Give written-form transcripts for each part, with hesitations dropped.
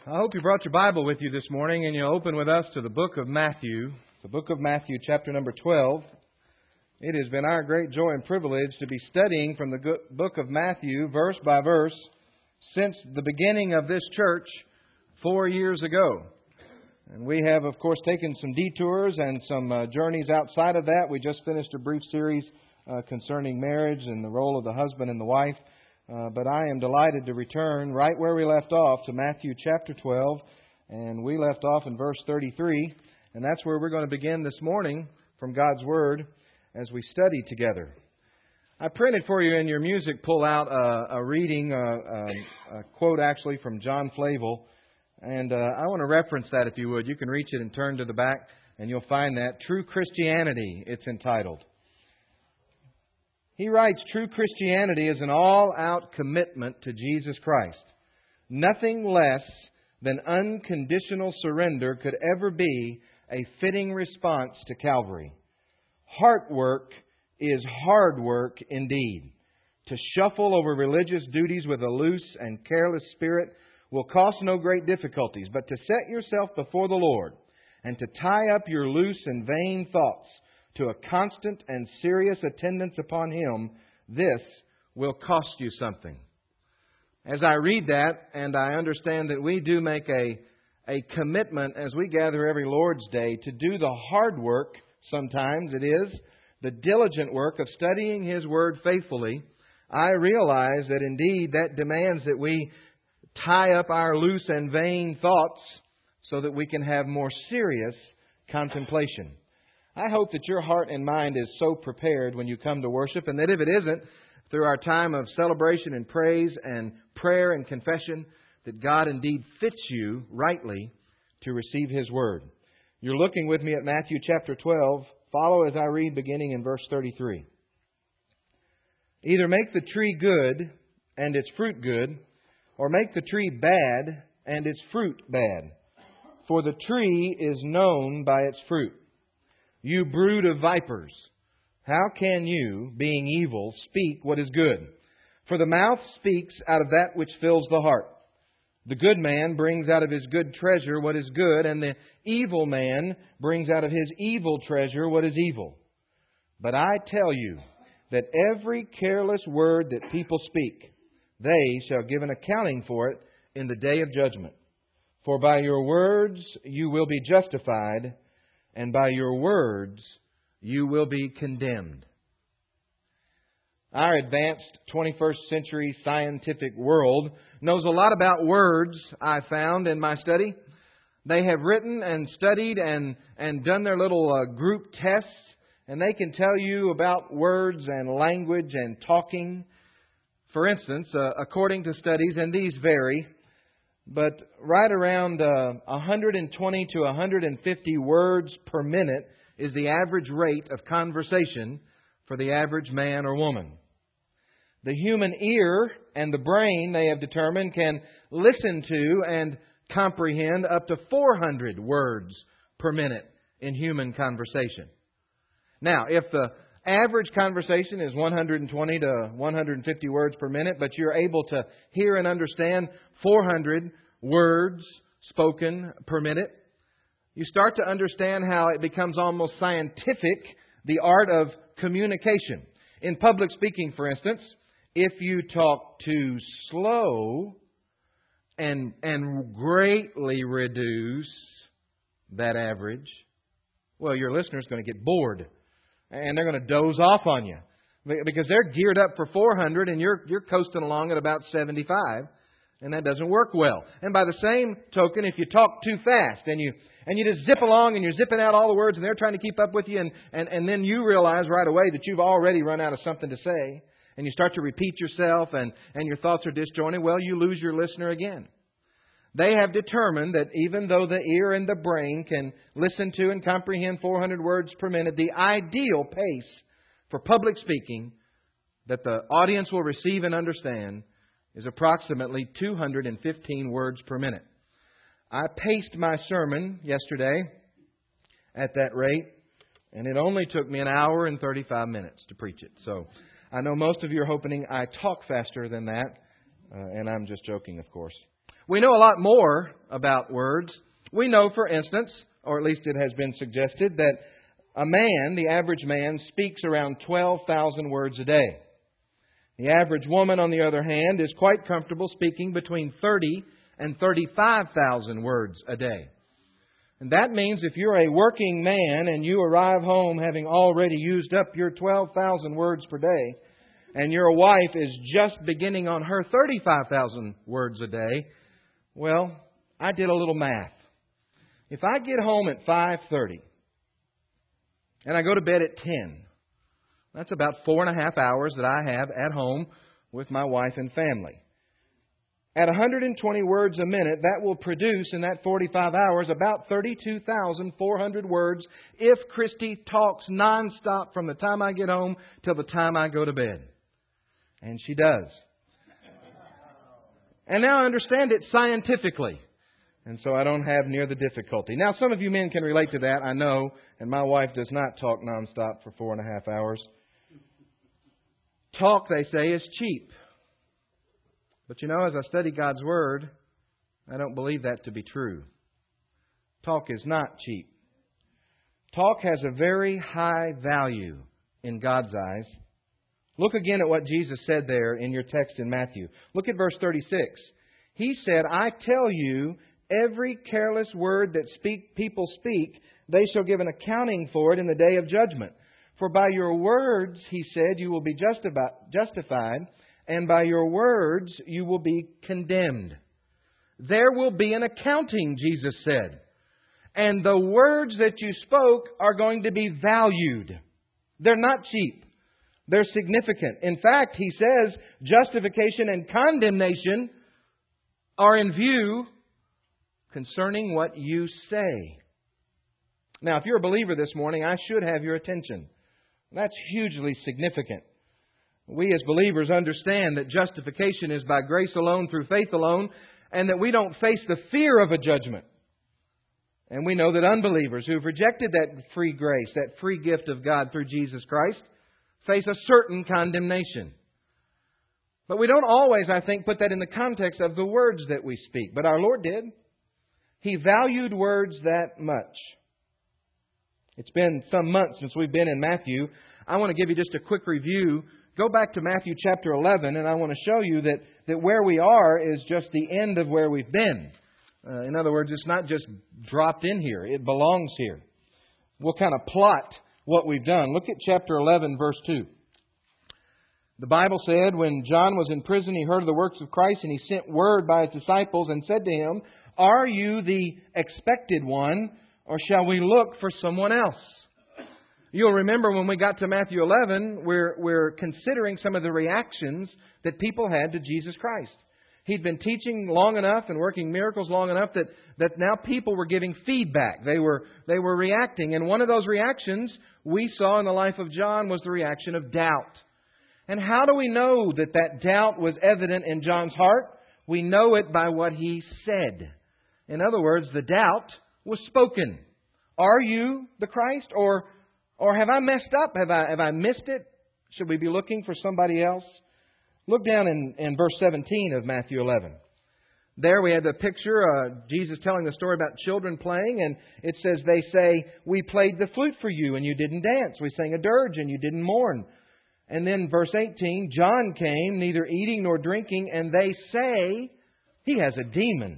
I hope you brought your Bible with you this morning and you'll open with us to the book of Matthew, chapter number 12. It has been our great joy and privilege to be studying from the book of Matthew, verse by verse, since the beginning of this church 4 years ago. And we have, of course, taken some detours and some journeys outside of that. We just finished a brief series concerning marriage and the role of the husband and the wife. But I am delighted to return right where we left off to Matthew chapter 12. And we left off in verse 33. And that's where we're going to begin this morning from God's Word as we study together. I printed for you in your music pull-out a reading, a quote actually from John Flavel. And I want to reference that if you would. You can reach it and turn to the back and you'll find that. True Christianity, it's entitled. He writes, true Christianity is an all-out commitment to Jesus Christ. Nothing less than unconditional surrender could ever be a fitting response to Calvary. Heart work is hard work indeed. To shuffle over religious duties with a loose and careless spirit will cost no great difficulties, but to set yourself before the Lord and to tie up your loose and vain thoughts to a constant and serious attendance upon Him, this will cost you something. As I read that, and I understand that we do make a commitment as we gather every Lord's Day to do the hard work, sometimes it is, the diligent work of studying His Word faithfully, I realize that indeed that demands that we tie up our loose and vain thoughts so that we can have more serious contemplation. I hope that your heart and mind is so prepared when you come to worship, and that if it isn't, through our time of celebration and praise and prayer and confession, that God indeed fits you rightly to receive His Word. You're looking with me at Matthew chapter 12. Follow as I read beginning in verse 33. Either make the tree good and its fruit good, or make the tree bad and its fruit bad. For the tree is known by its fruit. You brood of vipers, how can you, being evil, speak what is good? For the mouth speaks out of that which fills the heart. The good man brings out of his good treasure what is good, and the evil man brings out of his evil treasure what is evil. But I tell you that every careless word that people speak, they shall give an accounting for it in the day of judgment. For by your words you will be justified, and by your words you will be condemned. Our advanced 21st century scientific world knows a lot about words, I found in my study. They have written and studied and done their little group tests, and they can tell you about words and language and talking. For instance, according to studies, and these vary, but right around 120 to 150 words per minute is the average rate of conversation for the average man or woman. The human ear and the brain, they have determined, can listen to and comprehend up to 400 words per minute in human conversation. Now, if the average conversation is 120 to 150 words per minute, but you're able to hear and understand 400 words spoken per minute, you start to understand how it becomes almost scientific, the art of communication. In public speaking, for instance, if you talk too slow and greatly reduce that average, well, your listener's going to get bored. And they're going to doze off on you because they're geared up for 400 and you're coasting along at about 75, and that doesn't work well. And by the same token, if you talk too fast and you just zip along and you're zipping out all the words and they're trying to keep up with you, and then you realize right away that you've already run out of something to say, and you start to repeat yourself and your thoughts are disjointed, well, you lose your listener again. They have determined that even though the ear and the brain can listen to and comprehend 400 words per minute, the ideal pace for public speaking that the audience will receive and understand is approximately 215 words per minute. I paced my sermon yesterday at that rate, and it only took me an hour and 35 minutes to preach it. So I know most of you are hoping I talk faster than that, and I'm just joking, of course. We know a lot more about words. We know, for instance, or at least it has been suggested, that a man, the average man, speaks around 12,000 words a day. The average woman, on the other hand, is quite comfortable speaking between 30 and 35,000 words a day. And that means if you're a working man and you arrive home having already used up your 12,000 words per day, and your wife is just beginning on her 35,000 words a day, well, I did a little math. If I get home at 5:30 and I go to bed at 10, that's about 4.5 hours that I have at home with my wife and family. At 120 words a minute, that will produce in that 45 hours about 32,400 words if Christy talks nonstop from the time I get home till the time I go to bed. And she does. And now I understand it scientifically. And so I don't have near the difficulty. Now, some of you men can relate to that, I know. And my wife does not talk nonstop for 4.5 hours. Talk, they say, is cheap. But you know, as I study God's Word, I don't believe that to be true. Talk is not cheap. Talk has a very high value in God's eyes. Look again at what Jesus said there in your text in Matthew. Look at verse 36. He said, I tell you, every careless word that people speak, they shall give an accounting for it in the day of judgment. For by your words, he said, you will be justified, and by your words you will be condemned. There will be an accounting, Jesus said. And the words that you spoke are going to be valued. They're not cheap. They're significant. In fact, he says justification and condemnation are in view concerning what you say. Now, if you're a believer this morning, I should have your attention. That's hugely significant. We as believers understand that justification is by grace alone, through faith alone, and that we don't face the fear of a judgment. And we know that unbelievers who've rejected that free grace, that free gift of God through Jesus Christ, face a certain condemnation. But we don't always, I think, put that in the context of the words that we speak. But our Lord did. He valued words that much. It's been some months since we've been in Matthew. I want to give you just a quick review. Go back to Matthew chapter 11, and I want to show you that where we are is just the end of where we've been. In other words, it's not just dropped in here. It belongs here. We'll kind of plot what we've done. Look at chapter 11, verse 2. The Bible said, when John was in prison, he heard of the works of Christ, and he sent word by his disciples and said to him, are you the expected one, or shall we look for someone else? You'll remember when we got to Matthew 11, we're considering some of the reactions that people had to Jesus Christ. He'd been teaching long enough and working miracles long enough that now people were giving feedback. They were reacting. And one of those reactions we saw in the life of John was the reaction of doubt. And how do we know that doubt was evident in John's heart? We know it by what he said. In other words, the doubt was spoken. Are you the Christ? Or have I messed up? Have I missed it? Should we be looking for somebody else? Look down in verse 17 of Matthew 11. There we have the picture, Jesus telling the story about children playing, and it says, they say, we played the flute for you and you didn't dance. We sang a dirge and you didn't mourn. And then verse 18, John came, neither eating nor drinking, and they say, he has a demon.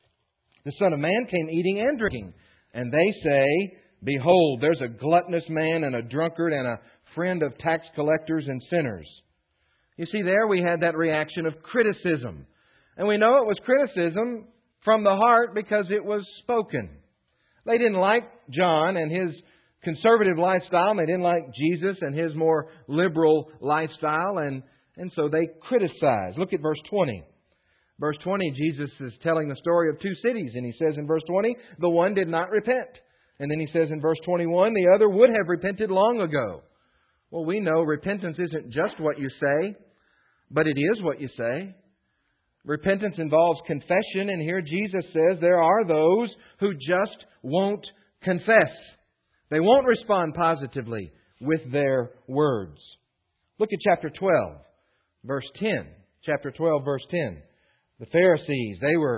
The Son of Man came eating and drinking, and they say, behold, there's a gluttonous man and a drunkard and a friend of tax collectors and sinners. You see, there we had that reaction of criticism. And we know it was criticism from the heart because it was spoken. They didn't like John and his conservative lifestyle. And they didn't like Jesus and his more liberal lifestyle. And so they criticized. Look at verse 20. Verse 20, Jesus is telling the story of two cities. And he says in verse 20, the one did not repent. And then he says in verse 21, the other would have repented long ago. Well, we know repentance isn't just what you say, but it is what you say. Repentance involves confession, and here Jesus says there are those who just won't confess. They won't respond positively with their words. Look at chapter 12, verse 10. Chapter 12, verse 10. The Pharisees, they were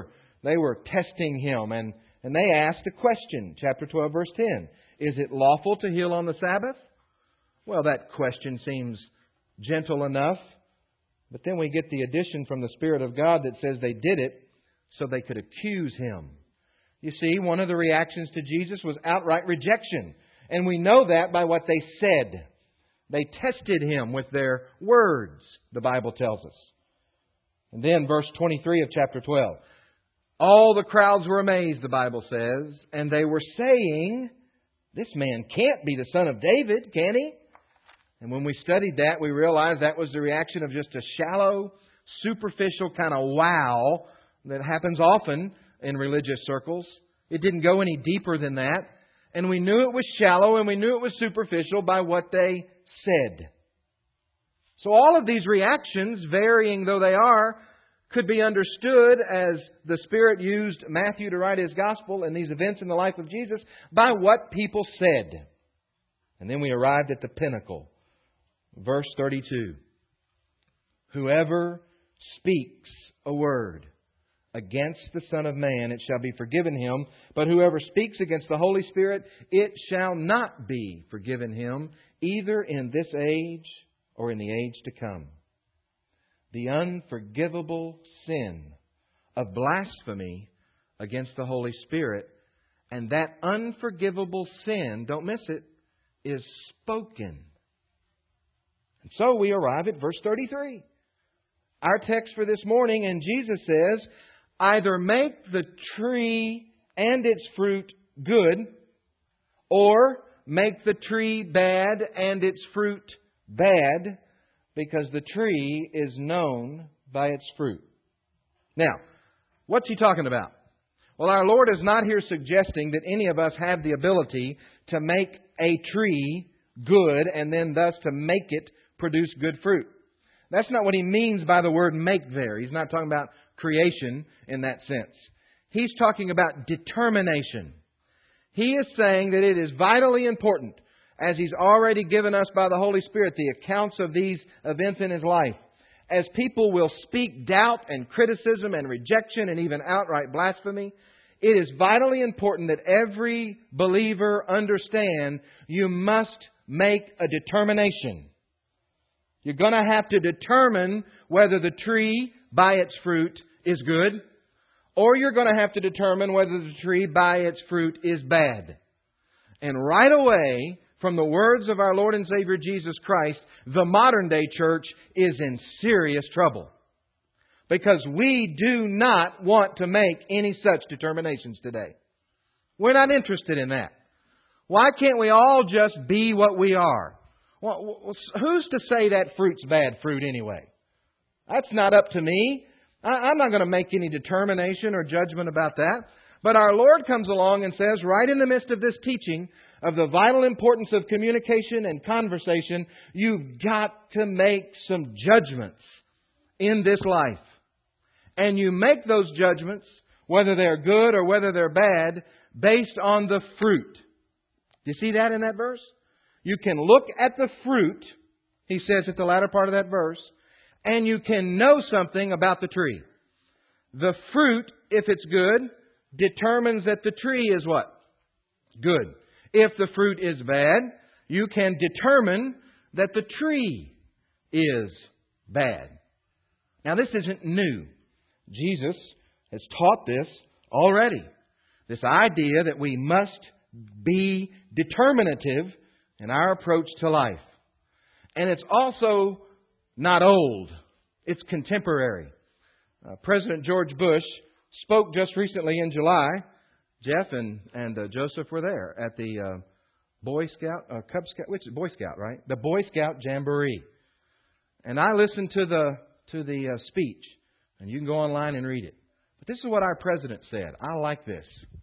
They were testing Him, and they asked a question. Chapter 12, verse 10. Is it lawful to heal on the Sabbath? Well, that question seems gentle enough. But then we get the addition from the Spirit of God that says they did it so they could accuse Him. You see, one of the reactions to Jesus was outright rejection. And we know that by what they said. They tested Him with their words, the Bible tells us. And then verse 23 of chapter 12. All the crowds were amazed, the Bible says, and they were saying, this man can't be the son of David, can he? And when we studied that, we realized that was the reaction of just a shallow, superficial kind of wow that happens often in religious circles. It didn't go any deeper than that. And we knew it was shallow and we knew it was superficial by what they said. So all of these reactions, varying though they are, could be understood as the Spirit used Matthew to write his Gospel and these events in the life of Jesus by what people said. And then we arrived at the pinnacle. Verse 32. Whoever speaks a word against the Son of Man, it shall be forgiven him. But whoever speaks against the Holy Spirit, it shall not be forgiven him, either in this age or in the age to come. The unforgivable sin of blasphemy against the Holy Spirit. And that unforgivable sin, don't miss it, is spoken. And so we arrive at verse 33. Our text for this morning, and Jesus says, either make the tree and its fruit good, or make the tree bad and its fruit bad, because the tree is known by its fruit. Now, what's He talking about? Well, our Lord is not here suggesting that any of us have the ability to make a tree good and then thus to make it produce good fruit. That's not what He means by the word make there. He's not talking about creation in that sense. He's talking about determination. He is saying that it is vitally important, as He's already given us by the Holy Spirit the accounts of these events in His life. As people will speak doubt and criticism and rejection and even outright blasphemy, it is vitally important that every believer understand you must make a determination. You're going to have to determine whether the tree by its fruit is good, or you're going to have to determine whether the tree by its fruit is bad. And right away, from the words of our Lord and Savior Jesus Christ, the modern day church is in serious trouble. Because we do not want to make any such determinations today. We're not interested in that. Why can't we all just be what we are? Well, who's to say that fruit's bad fruit anyway? That's not up to me. I'm not going to make any determination or judgment about that. But our Lord comes along and says, right in the midst of this teaching of the vital importance of communication and conversation, you've got to make some judgments in this life. And you make those judgments, whether they're good or whether they're bad, based on the fruit. Do you see that in that verse? You can look at the fruit, he says at the latter part of that verse, and you can know something about the tree. The fruit, if it's good, determines that the tree is what? Good. If the fruit is bad, you can determine that the tree is bad. Now, this isn't new. Jesus has taught this already. This idea that we must be determinative in our approach to life. And it's also not old. It's contemporary. President George Bush spoke just recently in July. Jeff and Joseph were there at the Boy Scout, Cub Scout, which is Boy Scout, right? The Boy Scout Jamboree. And I listened to the speech, and you can go online and read it. But this is what our president said. I like this.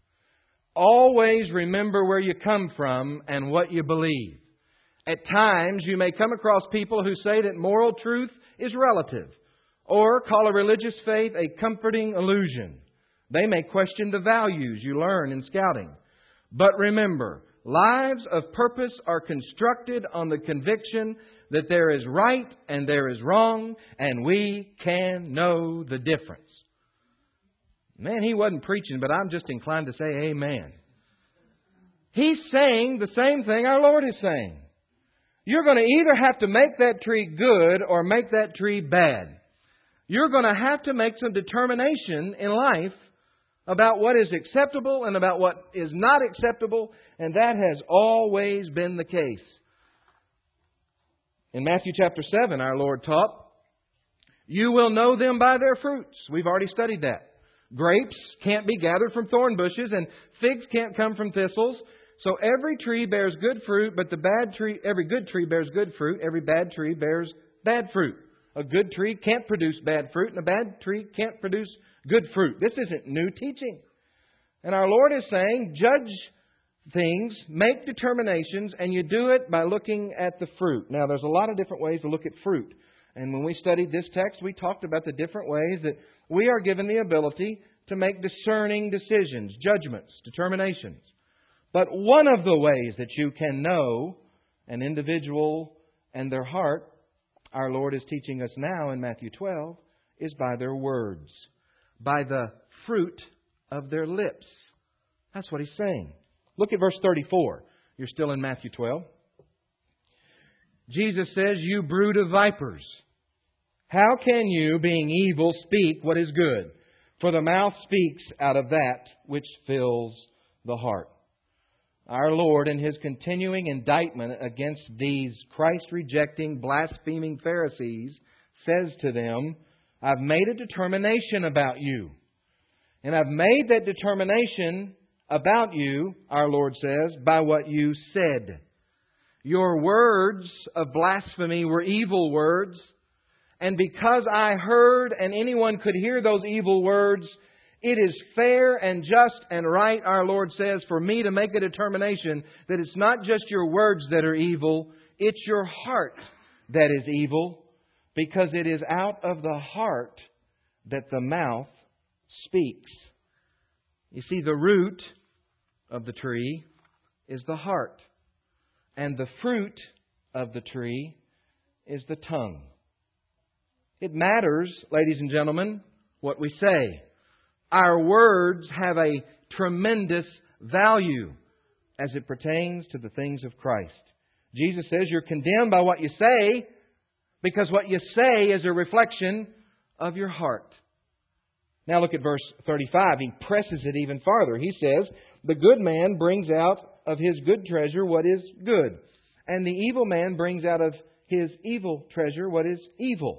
Always remember where you come from and what you believe. At times, you may come across people who say that moral truth is relative, or call a religious faith a comforting illusion. They may question the values you learn in scouting. But remember, lives of purpose are constructed on the conviction that there is right and there is wrong, and we can know the difference. Man, he wasn't preaching, but I'm just inclined to say amen. He's saying the same thing our Lord is saying. You're going to either have to make that tree good or make that tree bad. You're going to have to make some determination in life about what is acceptable and about what is not acceptable, and that has always been the case. In Matthew chapter 7, our Lord taught, you will know them by their fruits. We've already studied that. Grapes can't be gathered from thorn bushes, and figs can't come from thistles. So every tree bears good fruit, but every good tree bears good fruit. Every bad tree bears bad fruit. A good tree can't produce bad fruit, and a bad tree can't produce good fruit. This isn't new teaching. And our Lord is saying, judge things, make determinations, and you do it by looking at the fruit. Now, there's a lot of different ways to look at fruit. And when we studied this text, we talked about the different ways that we are given the ability to make discerning decisions, judgments, determinations. But one of the ways that you can know an individual and their heart, our Lord is teaching us now in Matthew 12, is by their words, by the fruit of their lips. That's what He's saying. Look at verse 34. You're still in Matthew 12. Jesus says, you brood of vipers, how can you, being evil, speak what is good? For the mouth speaks out of that which fills the heart. Our Lord, in His continuing indictment against these Christ-rejecting, blaspheming Pharisees, says to them, I've made a determination about you. And I've made that determination about you, our Lord says, by what you said. Your words of blasphemy were evil words. And because I heard and anyone could hear those evil words, it is fair and just and right, our Lord says, for me to make a determination that it's not just your words that are evil, it's your heart that is evil, because it is out of the heart that the mouth speaks. You see, the root of the tree is the heart, and the fruit of the tree is the tongue. It matters, ladies and gentlemen, what we say. Our words have a tremendous value as it pertains to the things of Christ. Jesus says you're condemned by what you say, because what you say is a reflection of your heart. Now look at verse 35. He presses it even farther. He says, the good man brings out of his good treasure what is good, and the evil man brings out of his evil treasure what is evil.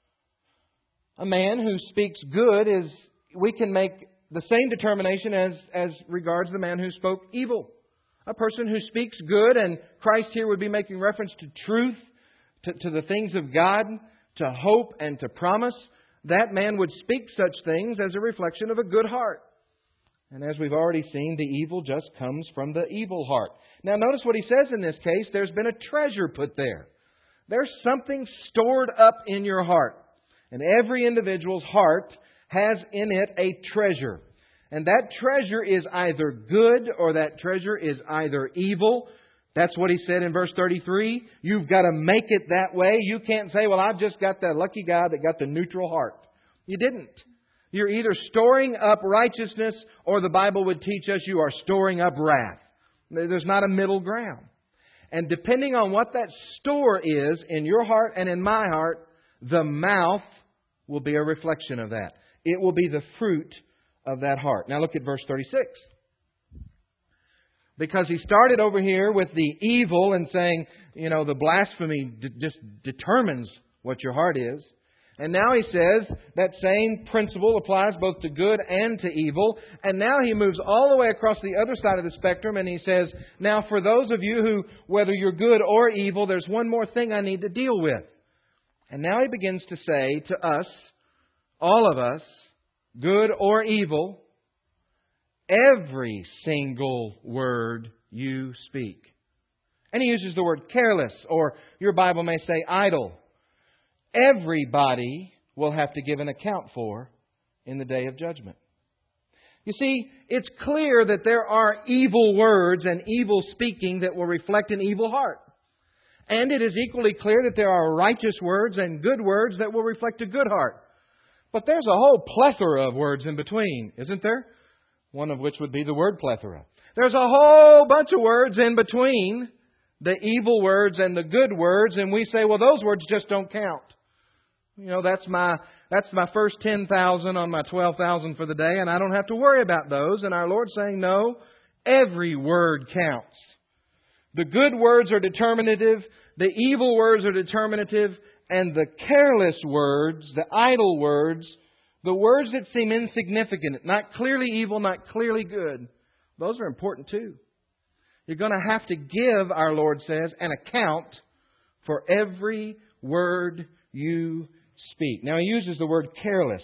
A man who speaks good we can make the same determination as regards the man who spoke evil. A person who speaks good, and Christ here would be making reference to truth, to the things of God, to hope and to promise. That man would speak such things as a reflection of a good heart. And as we've already seen, the evil just comes from the evil heart. Now notice what he says in this case. There's been a treasure put there. There's something stored up in your heart. And every individual's heart has in it a treasure. And that treasure is either good or that treasure is either evil. That's what he said in verse 33. You've got to make it that way. You can't say, well, I've just got that lucky guy that got the neutral heart. You didn't. You're either storing up righteousness, or the Bible would teach us you are storing up wrath. There's not a middle ground. And depending on what that store is in your heart and in my heart, the mouth will be a reflection of that. It will be the fruit of that heart. Now look at verse 36. Because he started over here with the evil and saying, the blasphemy just determines what your heart is. And now he says that same principle applies both to good and to evil. And now he moves all the way across the other side of the spectrum and he says, now for those of you who, whether you're good or evil, there's one more thing I need to deal with. And now he begins to say to us, all of us, good or evil, every single word you speak. And he uses the word careless, or your Bible may say idle. Everybody will have to give an account for in the day of judgment. You see, it's clear that there are evil words and evil speaking that will reflect an evil heart. And it is equally clear that there are righteous words and good words that will reflect a good heart. But there's a whole plethora of words in between, isn't there? One of which would be the word plethora. There's a whole bunch of words in between the evil words and the good words, and we say, well, those words just don't count. You know, that's my first 10,000 on my 12,000 for the day, and I don't have to worry about those. And our Lord's saying, no, every word counts. The good words are determinative, the evil words are determinative, and the careless words, the idle words, the words that seem insignificant, not clearly evil, not clearly good, those are important too. You're going to have to give, our Lord says, an account for every word you speak. Now, He uses the word careless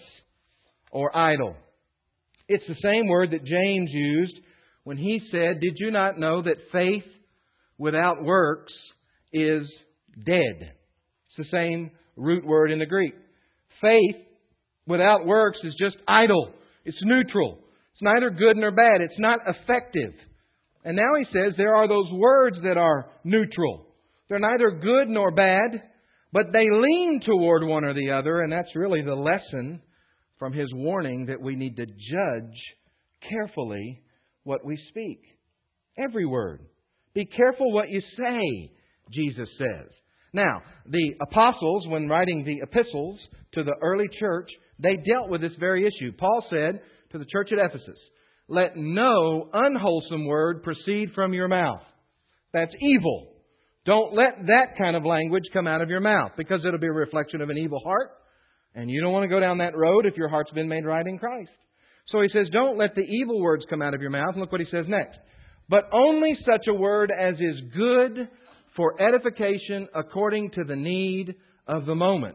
or idle. It's the same word that James used when he said, did you not know that faith without works is dead? It's the same root word in the Greek. Faith without works is just idle. It's neutral. It's neither good nor bad. It's not effective. And now he says there are those words that are neutral. They're neither good nor bad, but they lean toward one or the other. And that's really the lesson from his warning that we need to judge carefully what we speak. Every word. Be careful what you say, Jesus says. Now, the apostles, when writing the epistles to the early church, they dealt with this very issue. Paul said to the church at Ephesus, let no unwholesome word proceed from your mouth. That's evil. Don't let that kind of language come out of your mouth, because it'll be a reflection of an evil heart. And you don't want to go down that road if your heart's been made right in Christ. So he says, don't let the evil words come out of your mouth. And look what he says next. But only such a word as is good for edification according to the need of the moment.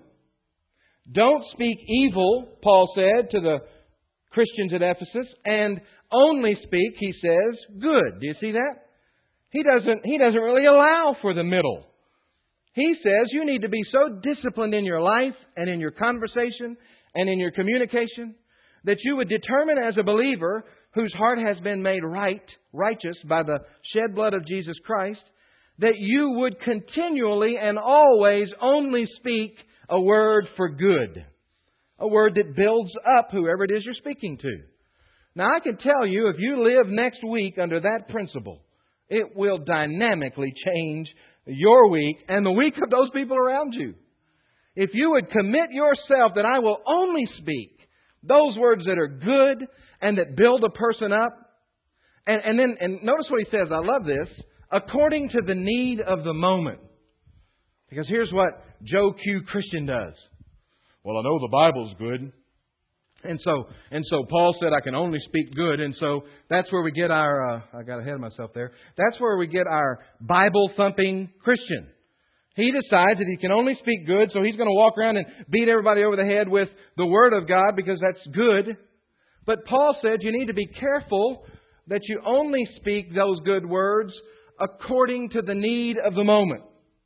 Don't speak evil, Paul said to the Christians at Ephesus, and only speak, he says, good. Do you see that? He doesn't really allow for the middle. He says you need to be so disciplined in your life and in your conversation and in your communication that you would determine as a believer whose heart has been made righteous by the shed blood of Jesus Christ, that you would continually and always only speak a word for good. A word that builds up whoever it is you're speaking to. Now, I can tell you, if you live next week under that principle, it will dynamically change your week and the week of those people around you. If you would commit yourself that I will only speak those words that are good and that build a person up. And notice what he says. I love this. According to the need of the moment. Because here's what Joe Q. Christian does. Well, I know the Bible's good. And so Paul said I can only speak good. And so that's where we get our, I got ahead of myself there. That's where we get our Bible-thumping Christian. He decides that he can only speak good, so he's going to walk around and beat everybody over the head with the Word of God because that's good. But Paul said you need to be careful that you only speak those good words according to the need of the moment.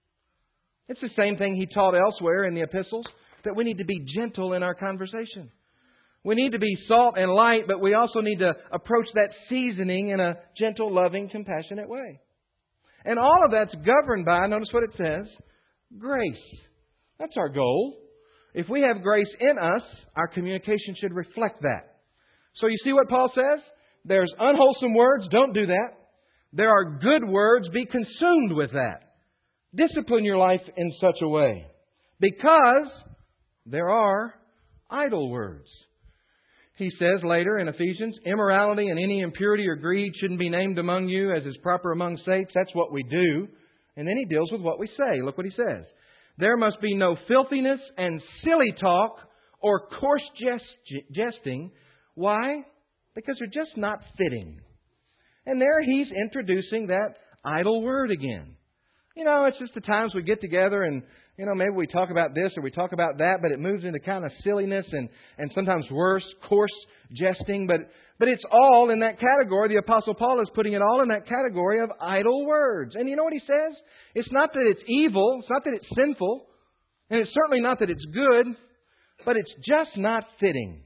It's the same thing he taught elsewhere in the epistles, that we need to be gentle in our conversation. We need to be salt and light, but we also need to approach that seasoning in a gentle, loving, compassionate way. And all of that's governed by, notice what it says, grace. That's our goal. If we have grace in us, our communication should reflect that. So you see what Paul says? There's unwholesome words, don't do that. There are good words, be consumed with that. Discipline your life in such a way. Because there are idle words. He says later in Ephesians, immorality and any impurity or greed shouldn't be named among you as is proper among saints. That's what we do. And then he deals with what we say. Look what he says. There must be no filthiness and silly talk or coarse jesting. Why? Because they're just not fitting. And there he's introducing that idle word again. You know, it's just the times we get together and, you know, maybe we talk about this or we talk about that, but it moves into kind of silliness and sometimes worse, coarse jesting. But it's all in that category. The Apostle Paul is putting it all in that category of idle words. And you know what he says? It's not that it's evil. It's not that it's sinful. And it's certainly not that it's good. But it's just not fitting.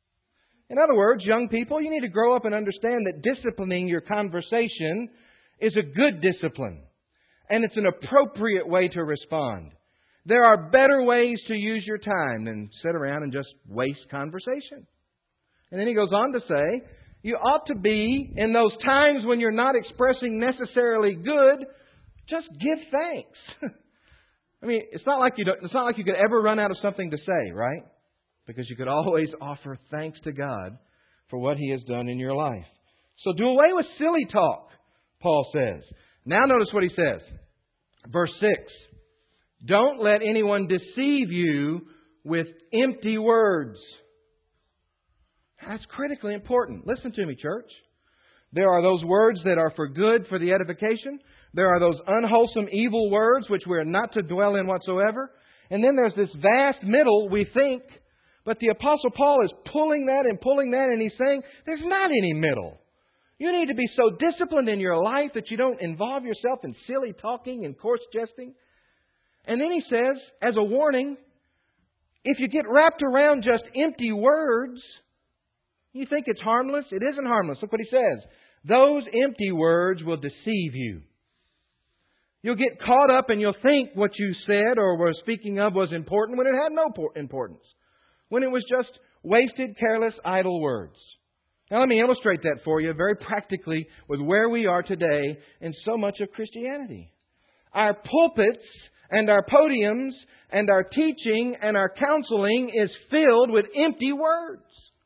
In other words, young people, you need to grow up and understand that disciplining your conversation is a good discipline. And it's an appropriate way to respond. There are better ways to use your time than sit around and just waste conversation. And then he goes on to say, you ought to be, in those times when you're not expressing necessarily good, just give thanks. I mean, it's not like you could ever run out of something to say, right? Because you could always offer thanks to God for what He has done in your life. So do away with silly talk, Paul says. Now notice what he says. Verse 6. Don't let anyone deceive you with empty words. That's critically important. Listen to me, church. There are those words that are for good, for the edification. There are those unwholesome, evil words which we're not to dwell in whatsoever. And then there's this vast middle, we think. But the Apostle Paul is pulling that, and he's saying, there's not any middle. You need to be so disciplined in your life that you don't involve yourself in silly talking and coarse jesting. And then he says, as a warning, if you get wrapped around just empty words, you think it's harmless. It isn't harmless. Look what he says. Those empty words will deceive you. You'll get caught up and you'll think what you said or were speaking of was important when it had no importance. When it was just wasted, careless, idle words. Now let me illustrate that for you very practically with where we are today in so much of Christianity. Our pulpits and our podiums and our teaching and our counseling is filled with empty words.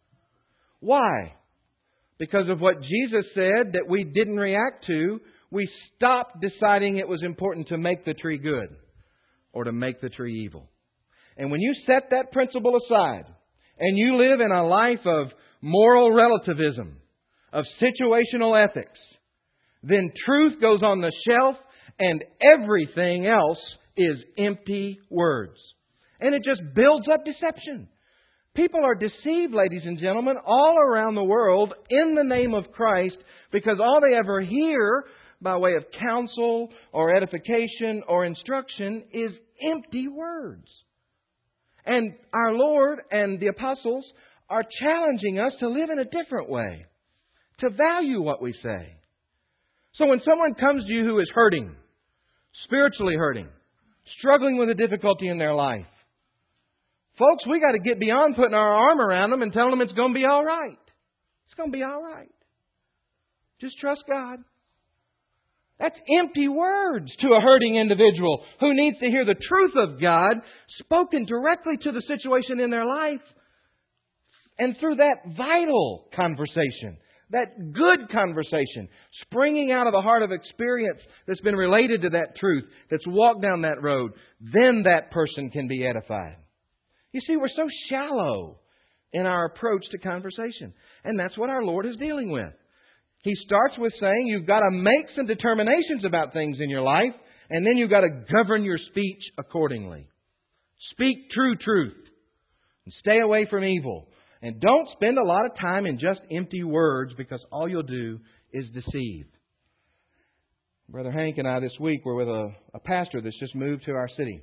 Why? Because of what Jesus said that we didn't react to, we stopped deciding it was important to make the tree good or to make the tree evil. And when you set that principle aside and you live in a life of moral relativism, of situational ethics, then truth goes on the shelf and everything else is empty words. And it just builds up deception. People are deceived, ladies and gentlemen, all around the world in the name of Christ because all they ever hear by way of counsel or edification or instruction is empty words. And our Lord and the apostles are challenging us to live in a different way, to value what we say. So when someone comes to you who is hurting, spiritually hurting, struggling with a difficulty in their life, folks, we got to get beyond putting our arm around them and telling them it's going to be all right. It's going to be all right. Just trust God. That's empty words to a hurting individual who needs to hear the truth of God spoken directly to the situation in their life. And through that vital conversation, that good conversation, springing out of the heart of experience that's been related to that truth, that's walked down that road, then that person can be edified. You see, we're so shallow in our approach to conversation. And that's what our Lord is dealing with. He starts with saying you've got to make some determinations about things in your life, and then you've got to govern your speech accordingly. Speak true truth and stay away from evil. And don't spend a lot of time in just empty words because all you'll do is deceive. Brother Hank and I this week were with a pastor that's just moved to our city.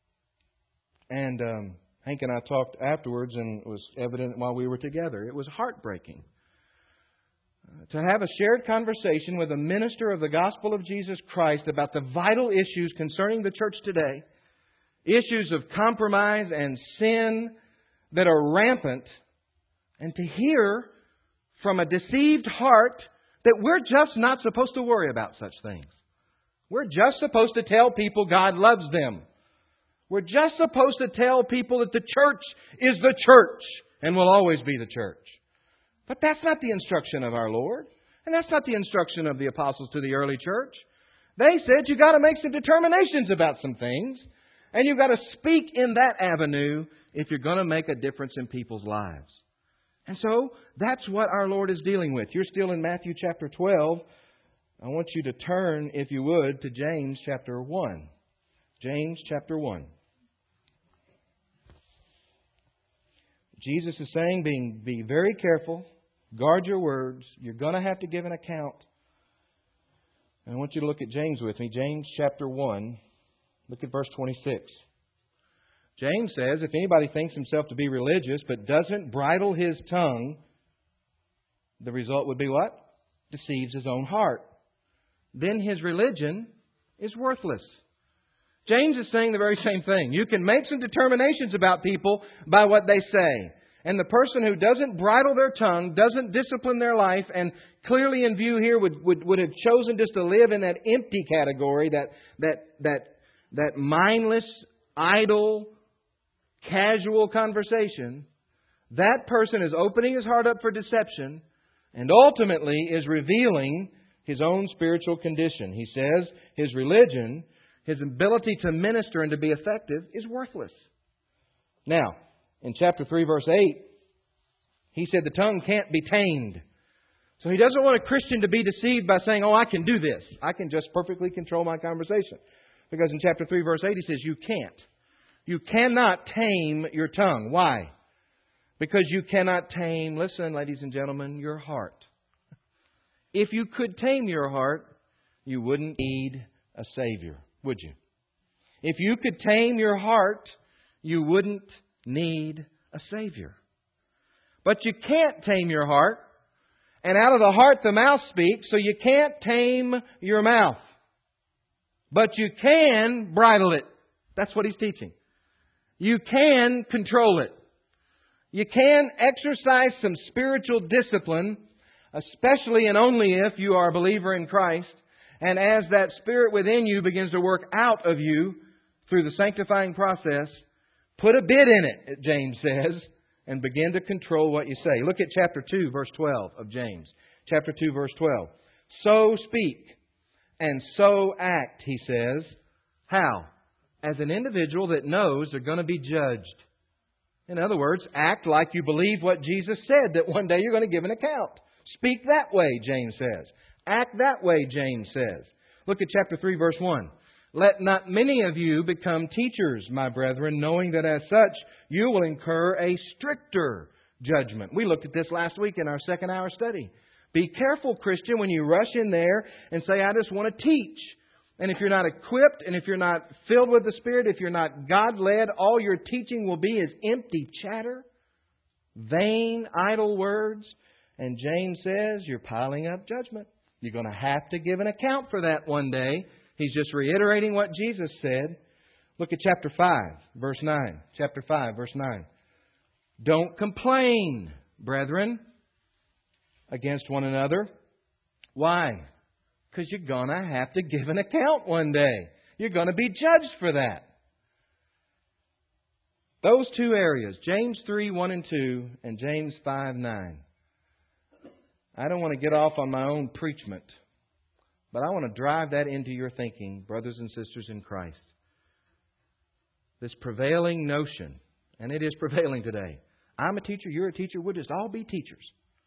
And Hank and I talked afterwards, and it was evident while we were together. It was heartbreaking to have a shared conversation with a minister of the gospel of Jesus Christ about the vital issues concerning the church today, issues of compromise and sin that are rampant, and to hear from a deceived heart that we're just not supposed to worry about such things. We're just supposed to tell people God loves them. We're just supposed to tell people that the church is the church and will always be the church. But that's not the instruction of our Lord. And that's not the instruction of the apostles to the early church. They said you've got to make some determinations about some things. And you've got to speak in that avenue if you're going to make a difference in people's lives. And so that's what our Lord is dealing with. You're still in Matthew chapter 12. I want you to turn, if you would, to James chapter 1. James chapter 1. Jesus is saying, be very careful. Guard your words. You're going to have to give an account. And I want you to look at James with me. James chapter 1. Look at verse 26. James says, if anybody thinks himself to be religious but doesn't bridle his tongue, the result would be what? Deceives his own heart. Then his religion is worthless. James is saying the very same thing. You can make some determinations about people by what they say. And the person who doesn't bridle their tongue, doesn't discipline their life, and clearly in view here would have chosen just to live in that empty category, that mindless, idle, casual conversation, that person is opening his heart up for deception and ultimately is revealing his own spiritual condition. He says his religion, his ability to minister and to be effective is worthless. Now, in chapter 3, verse 8, he said the tongue can't be tamed. So he doesn't want a Christian to be deceived by saying, oh, I can do this. I can just perfectly control my conversation. Because in chapter 3, verse 8, he says you can't. You cannot tame your tongue. Why? Because you cannot tame, listen, ladies and gentlemen, your heart. If you could tame your heart, you wouldn't need a Savior, would you? If you could tame your heart, you wouldn't need a Savior. But you can't tame your heart. And out of the heart the mouth speaks, so you can't tame your mouth. But you can bridle it. That's what he's teaching. You can control it. You can exercise some spiritual discipline, especially and only if you are a believer in Christ. And as that Spirit within you begins to work out of you through the sanctifying process, put a bit in it, James says, and begin to control what you say. Look at chapter 2, verse 12 of James. Chapter 2, verse 12. So speak and so act, he says. How? As an individual that knows they're going to be judged. In other words, act like you believe what Jesus said, that one day you're going to give an account. Speak that way, James says. Act that way, James says. Look at chapter 3, verse 1. Let not many of you become teachers, my brethren, knowing that as such you will incur a stricter judgment. We looked at this last week in our second hour study. Be careful, Christian, when you rush in there and say, I just want to teach. And if you're not equipped and if you're not filled with the Spirit, if you're not God-led, all your teaching will be is empty chatter, vain, idle words. And James says you're piling up judgment. You're going to have to give an account for that one day. He's just reiterating what Jesus said. Look at chapter 5, verse 9. Chapter 5, verse 9. Don't complain, brethren, against one another. Why? Because you're going to have to give an account one day. You're going to be judged for that. Those two areas, James 3, 1 and 2, and James 5, 9. I don't want to get off on my own preachment, but I want to drive that into your thinking, brothers and sisters in Christ. This prevailing notion, and it is prevailing today. I'm a teacher, you're a teacher, we'll just all be teachers.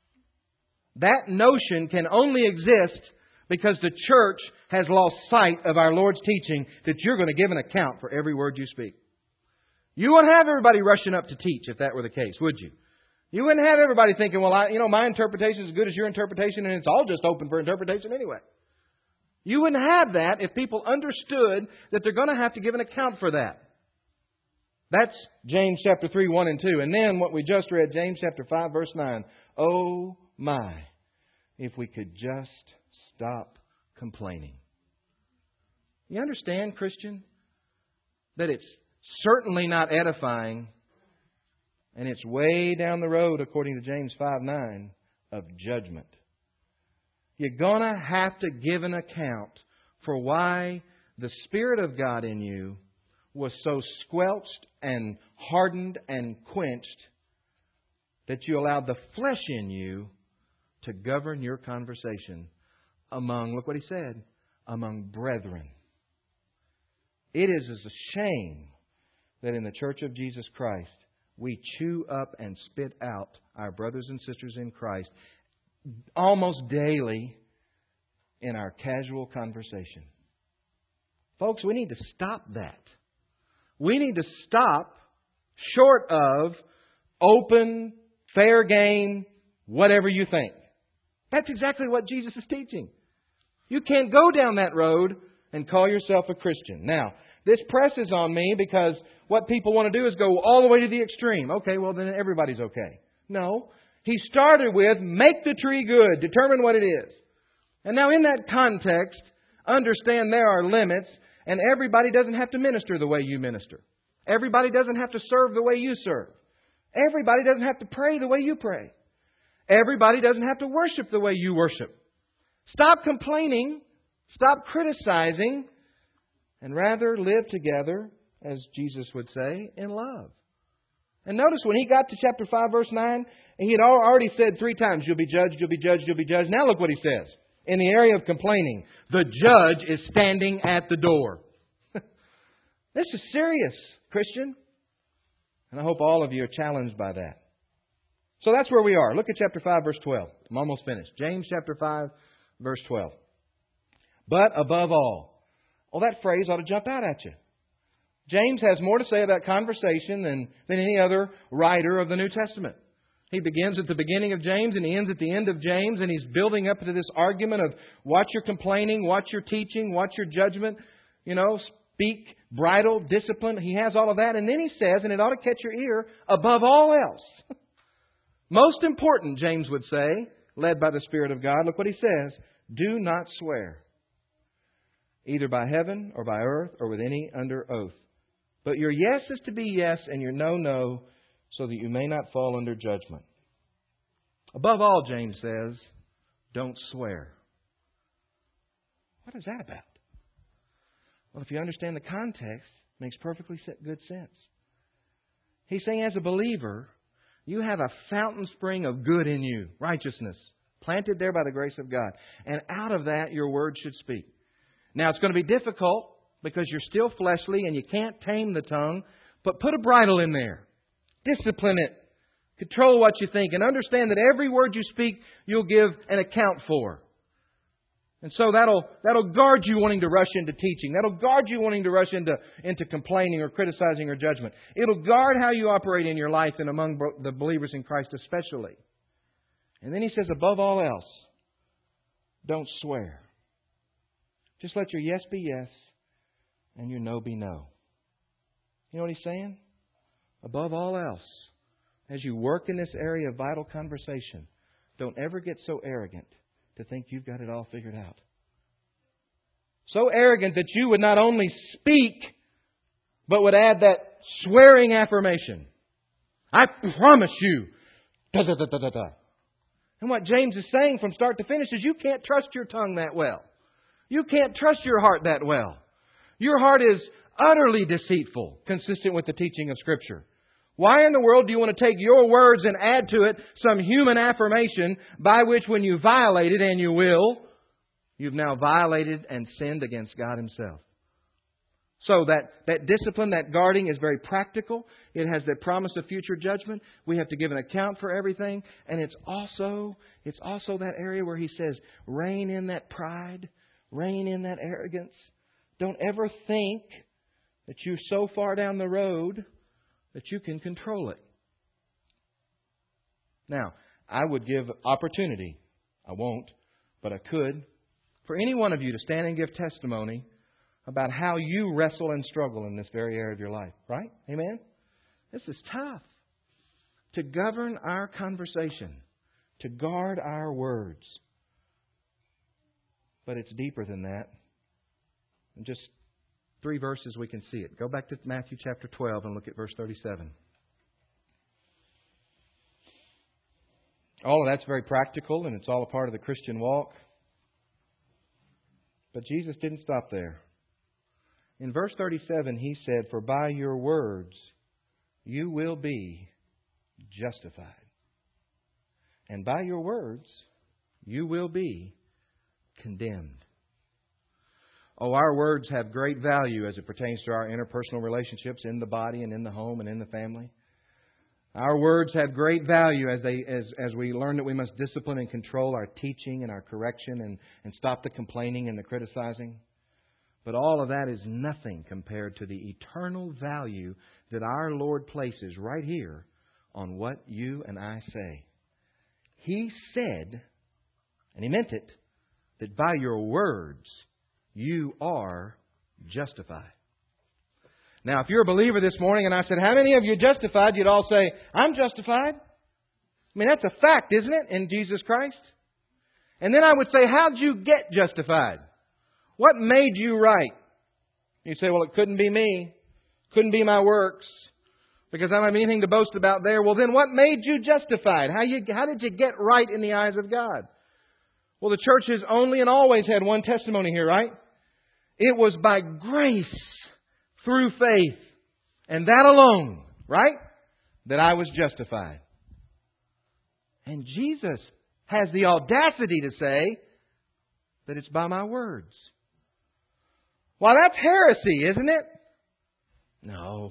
That notion can only exist because the church has lost sight of our Lord's teaching that you're going to give an account for every word you speak. You wouldn't have everybody rushing up to teach if that were the case, would you? You wouldn't have everybody thinking, well, my interpretation is as good as your interpretation and it's all just open for interpretation anyway. You wouldn't have that if people understood that they're going to have to give an account for that. That's James chapter 3, 1 and 2. And then what we just read, James chapter 5, verse 9. Oh my, if we could just stop complaining. You understand, Christian, that it's certainly not edifying, and it's way down the road, according to James 5:9, of judgment. You're going to have to give an account for why the Spirit of God in you was so squelched and hardened and quenched that you allowed the flesh in you to govern your conversation among, look what he said, among brethren. It is a shame that in the Church of Jesus Christ, we chew up and spit out our brothers and sisters in Christ almost daily in our casual conversation. Folks, we need to stop that. We need to stop short of open, fair game, whatever you think. That's exactly what Jesus is teaching. You can't go down that road and call yourself a Christian. Now, this presses on me because what people want to do is go all the way to the extreme. Okay, well then everybody's okay. No. He started with, make the tree good. Determine what it is. And now in that context, understand there are limits. And everybody doesn't have to minister the way you minister. Everybody doesn't have to serve the way you serve. Everybody doesn't have to pray the way you pray. Everybody doesn't have to worship the way you worship. Stop complaining. Stop criticizing. And rather live together, as Jesus would say, in love. And notice when he got to chapter 5, verse 9, he had already said 3 times, you'll be judged, you'll be judged, you'll be judged. Now look what he says. In the area of complaining, the judge is standing at the door. This is serious, Christian. And I hope all of you are challenged by that. So that's where we are. Look at chapter 5, verse 12. I'm almost finished. James chapter 5, verse 12. But above all. Well, that phrase ought to jump out at you. James has more to say about conversation than any other writer of the New Testament. He begins at the beginning of James and he ends at the end of James, and he's building up to this argument of watch your complaining, watch your teaching, watch your judgment, speak, bridle, discipline. He has all of that. And then he says, and it ought to catch your ear, above all else. Most important, James would say, led by the Spirit of God. Look what he says. Do not swear, either by heaven or by earth or with any under oath. But your yes is to be yes and your no, no, so that you may not fall under judgment. Above all, James says, don't swear. What is that about? Well, if you understand the context, it makes perfectly good sense. He's saying as a believer, you have a fountain spring of good in you, righteousness, planted there by the grace of God. And out of that, your word should speak. Now, it's going to be difficult because you're still fleshly and you can't tame the tongue, but put a bridle in there. Discipline it. Control what you think and understand that every word you speak, you'll give an account for. And so that'll guard you wanting to rush into teaching. That'll guard you wanting to rush into complaining or criticizing or judgment. It'll guard how you operate in your life and among the believers in Christ especially. And then he says, above all else, don't swear. Just let your yes be yes and your no be no. You know what he's saying? Above all else, as you work in this area of vital conversation, don't ever get so arrogant to think you've got it all figured out. So arrogant that you would not only speak, but would add that swearing affirmation. I promise you. Da, da, da, da, da, da. And what James is saying from start to finish is you can't trust your tongue that well. You can't trust your heart that well. Your heart is utterly deceitful, consistent with the teaching of Scripture. Why in the world do you want to take your words and add to it some human affirmation by which when you violate it, and you will, you've now violated and sinned against God Himself? So that discipline, that guarding is very practical. It has the promise of future judgment. We have to give an account for everything. And it's also that area where He says, rein in that pride, rein in that arrogance. Don't ever think that you're so far down the road that you can control it. Now, I would give opportunity. I won't, but I could. For any one of you to stand and give testimony about how you wrestle and struggle in this very area of your life. Right? Amen? This is tough. To govern our conversation. To guard our words. But it's deeper than that. In just 3 verses we can see it. Go back to Matthew chapter 12 and look at verse 37. All of that's very practical and it's all a part of the Christian walk. But Jesus didn't stop there. In verse 37 He said, for by your words you will be justified. And by your words you will be condemned. Oh, our words have great value as it pertains to our interpersonal relationships in the body and in the home and in the family. Our words have great value as we learn that we must discipline and control our teaching and our correction and stop the complaining and the criticizing. But all of that is nothing compared to the eternal value that our Lord places right here on what you and I say. He said, and He meant it, that by your words you are justified. Now, if you're a believer this morning and I said, how many of you are justified? You'd all say, I'm justified. I mean, that's a fact, isn't it, in Jesus Christ? And then I would say, how'd you get justified? What made you right? You say, well, it couldn't be me. Couldn't be my works. Because I don't have anything to boast about there. Well, then what made you justified? How did you get right in the eyes of God? Well, the church has only and always had one testimony here, right? It was by grace through faith. And that alone, right? That I was justified. And Jesus has the audacity to say that it's by my words. Well, that's heresy, isn't it? No.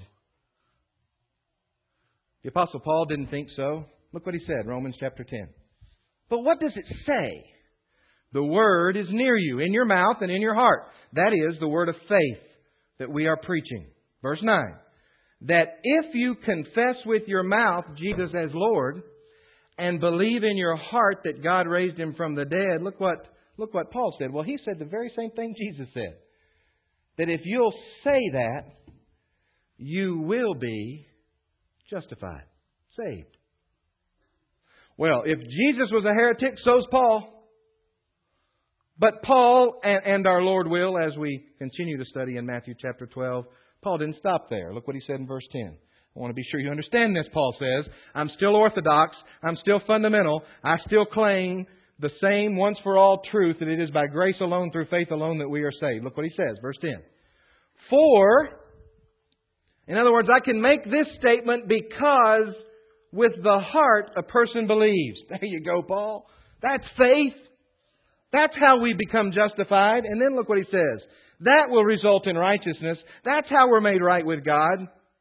The Apostle Paul didn't think so. Look what he said, Romans chapter 10. But what does it say? The Word is near you, in your mouth and in your heart. That is the word of faith that we are preaching. Verse 9. That if you confess with your mouth Jesus as Lord and believe in your heart that God raised Him from the dead, look what Paul said. Well, he said the very same thing Jesus said. That if you'll say that, you will be justified, saved. Well, if Jesus was a heretic, so's Paul. But Paul, and our Lord will, as we continue to study in Matthew chapter 12, Paul didn't stop there. Look what he said in verse 10. I want to be sure you understand this, Paul says. I'm still orthodox. I'm still fundamental. I still claim the same once-for-all truth that it is by grace alone, through faith alone, that we are saved. Look what he says, verse 10. For, in other words, I can make this statement because with the heart a person believes. There you go, Paul. That's faith. That's how we become justified. And then look what he says. That will result in righteousness. That's how we're made right with God.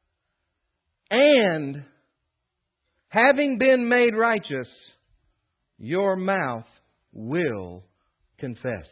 And having been made righteous, your mouth will confess.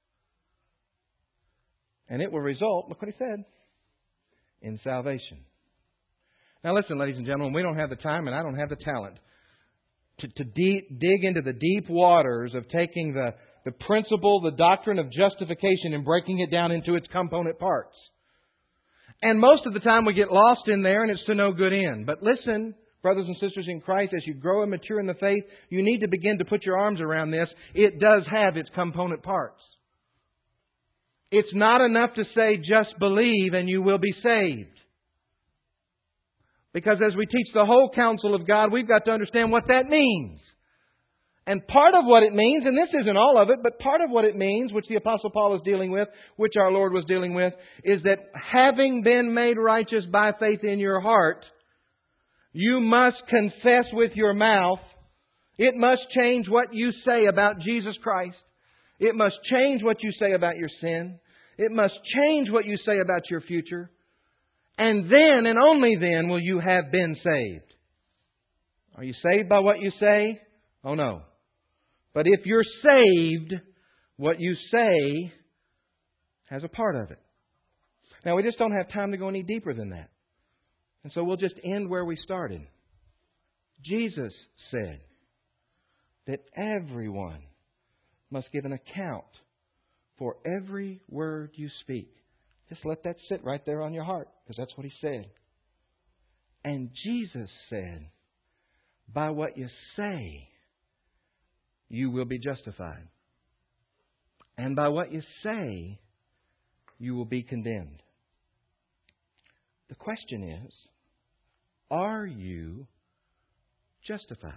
And it will result, look what he said, in salvation. Now listen, ladies and gentlemen, we don't have the time and I don't have the talent to dig into the deep waters of taking the principle, the doctrine of justification and breaking it down into its component parts. And most of the time we get lost in there and it's to no good end. But listen, brothers and sisters in Christ, as you grow and mature in the faith, you need to begin to put your arms around this. It does have its component parts. It's not enough to say just believe and you will be saved. Because as we teach the whole counsel of God, we've got to understand what that means. And part of what it means, and this isn't all of it, but part of what it means, which the Apostle Paul is dealing with, which our Lord was dealing with, is that having been made righteous by faith in your heart, you must confess with your mouth. It must change what you say about Jesus Christ. It must change what you say about your sin. It must change what you say about your future. And then, and only then, will you have been saved. Are you saved by what you say? Oh no. But if you're saved, what you say has a part of it. Now, we just don't have time to go any deeper than that. And so we'll just end where we started. Jesus said that everyone must give an account for every word you speak. Just let that sit right there on your heart, because that's what He said. And Jesus said, by what you say, you will be justified. And by what you say, you will be condemned. The question is, are you justified?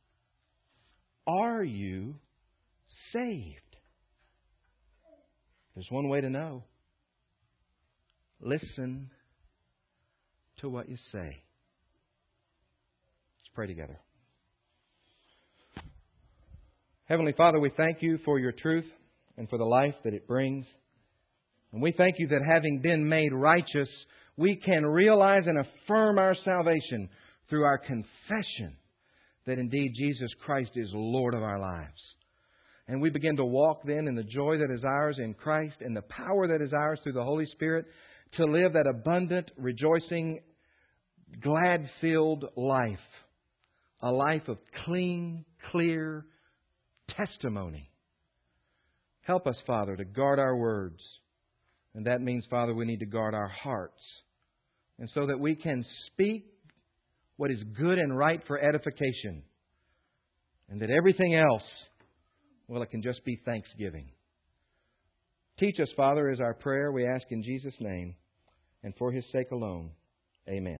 Are you saved? There's one way to know. Listen to what you say. Let's pray together. Heavenly Father, we thank You for Your truth and for the life that it brings. And we thank You that having been made righteous, we can realize and affirm our salvation through our confession that indeed Jesus Christ is Lord of our lives. And we begin to walk then in the joy that is ours in Christ and the power that is ours through the Holy Spirit to live that abundant, rejoicing, glad-filled life. A life of clean, clear testimony. Help us, Father, to guard our words. And that means, Father, we need to guard our hearts. And so that we can speak what is good and right for edification. And that everything else, well, it can just be thanksgiving. Teach us, Father, is our prayer. We ask in Jesus' name and for His sake alone. Amen.